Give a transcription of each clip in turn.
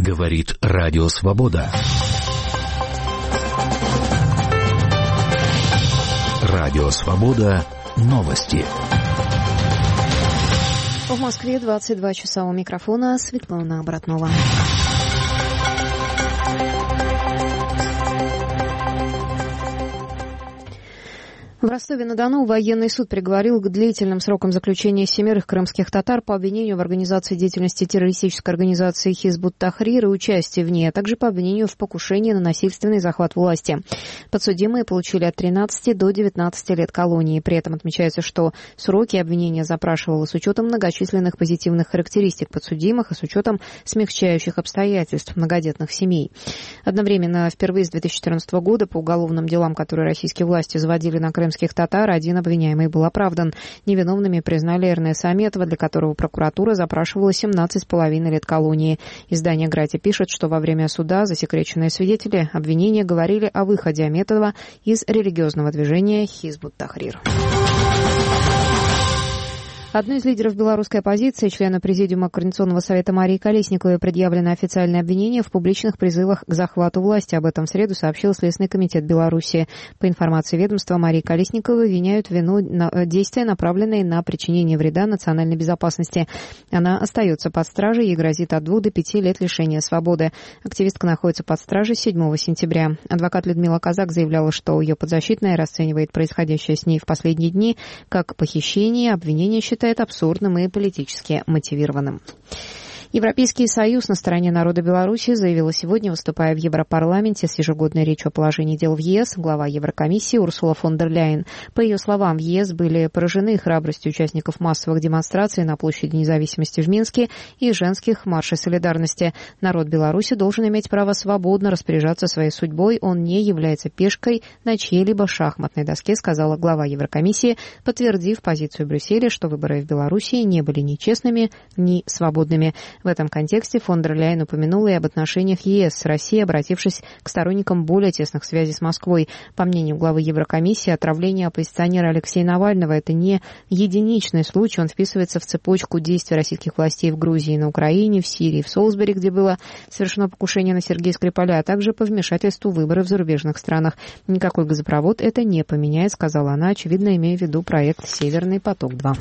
Говорит Радио Свобода. Радио Свобода. Новости. В Москве 22 часа, у микрофона Светлана Братнова. В Ростове-на-Дону военный суд приговорил к длительным срокам заключения 7 крымских татар по обвинению в организации деятельности террористической организации Хизб ут-Тахрир и участии в ней, а также по обвинению в покушении на насильственный захват власти. Подсудимые получили от 13 до 19 лет колонии. При этом отмечается, что сроки обвинения запрашивалось с учетом многочисленных позитивных характеристик подсудимых и с учетом смягчающих обстоятельств многодетных семей. Одновременно впервые с 2014 года по уголовным делам, которые российские власти заводили на крымских татар, один обвиняемый был оправдан. Невиновными признали Эрнеса Аметова, для которого прокуратура запрашивала 17,5 лет колонии. Издание «Грати» пишет, что во время суда засекреченные свидетели обвинения говорили о выходе Аметова из религиозного движения Хизб ут-Тахрир. Одной из лидеров белорусской оппозиции, члена Президиума Координационного совета Марии Колесниковой, предъявлено официальное обвинение в публичных призывах к захвату власти. Об этом в среду сообщил Следственный комитет Беларуси. По информации ведомства, Марии Колесниковой обвиняют в вину действия, направленные на причинение вреда национальной безопасности. Она остается под стражей, ей грозит от 2 до 5 лет лишения свободы. Активистка находится под стражей с 7 сентября. Адвокат Людмила Казак заявляла, что ее подзащитная расценивает происходящее с ней в последние дни как похищение, обвинение считает абсурдным и политически мотивированным. Европейский союз на стороне народа Беларуси заявила сегодня, выступая в Европарламенте с ежегодной речью о положении дел в ЕС, глава Еврокомиссии Урсула фон дер Ляйен. По ее словам, в ЕС были поражены храбростью участников массовых демонстраций на площади Независимости в Минске и женских маршей солидарности. Народ Беларуси должен иметь право свободно распоряжаться своей судьбой, он не является пешкой на чьей-либо шахматной доске, сказала глава Еврокомиссии, подтвердив позицию Брюсселя, что выборы в Беларуси не были ни честными, ни свободными. В этом контексте фон дер Ляйен упомянула и об отношениях ЕС с Россией, обратившись к сторонникам более тесных связей с Москвой. По мнению главы Еврокомиссии, отравление оппозиционера Алексея Навального – это не единичный случай, он вписывается в цепочку действий российских властей в Грузии, на Украине, в Сирии, в Солсбери, где было совершено покушение на Сергея Скрипаля, а также по вмешательству в выборы в зарубежных странах. Никакой газопровод это не поменяет, сказала она, очевидно, имея в виду проект «Северный поток-2».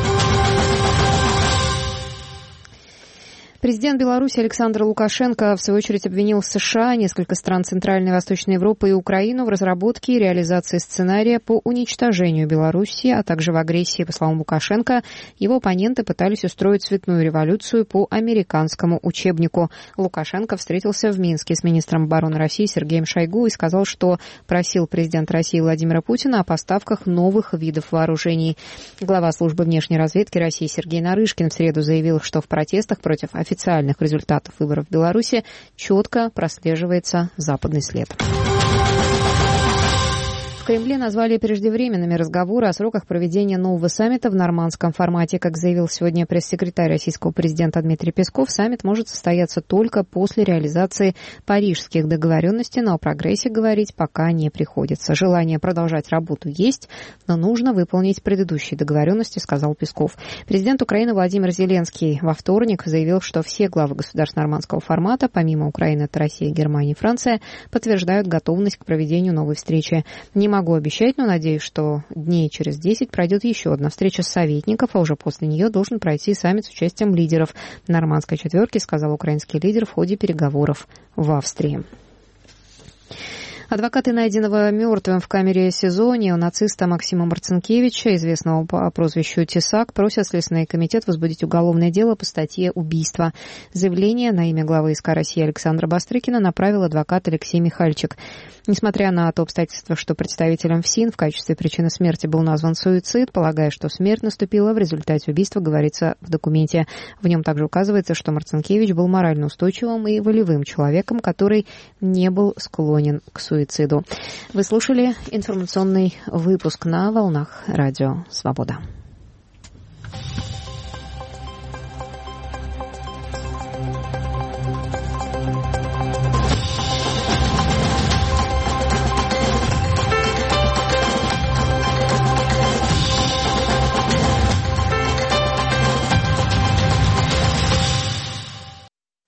Президент Беларуси Александр Лукашенко, в свою очередь, обвинил США, несколько стран Центральной и Восточной Европы и Украину в разработке и реализации сценария по уничтожению Беларуси, а также в агрессии. По словам Лукашенко, его оппоненты пытались устроить цветную революцию по американскому учебнику. Лукашенко встретился в Минске с министром обороны России Сергеем Шойгу и сказал, что просил президента России Владимира Путина о поставках новых видов вооружений. Глава службы внешней разведки России Сергей Нарышкин в среду заявил, что в протестах против официальных результатов выборов в Беларуси четко прослеживается западный след. В Кремле назвали преждевременными разговоры о сроках проведения нового саммита в нормандском формате. Как заявил сегодня пресс-секретарь российского президента Дмитрий Песков, саммит может состояться только после реализации парижских договоренностей, но о прогрессе говорить пока не приходится. Желание продолжать работу есть, но нужно выполнить предыдущие договоренности, сказал Песков. Президент Украины Владимир Зеленский во вторник заявил, что все главы государств нормандского формата, помимо Украины, это Россия, Германия и Франция, подтверждают готовность к проведению новой встречи. Не могу обещать, но надеюсь, что дней через 10 пройдет еще одна встреча советников, а уже после нее должен пройти саммит с участием лидеров нормандской четверки, сказал украинский лидер в ходе переговоров в Австрии. Адвокаты найденного мертвым в камере СИЗО неонациста Максима Марцинкевича, известного по прозвищу Тесак, просят Следственный комитет возбудить уголовное дело по статье «Убийство». Заявление на имя главы СК России Александра Бастрыкина направил адвокат Алексей Михальчик. Несмотря на то обстоятельство, что представителем ФСИН в качестве причины смерти был назван суицид, полагая, что смерть наступила в результате убийства, говорится в документе. В нем также указывается, что Марцинкевич был морально устойчивым и волевым человеком, который не был склонен к суициду. Вы слушали информационный выпуск на волнах Радио Свобода.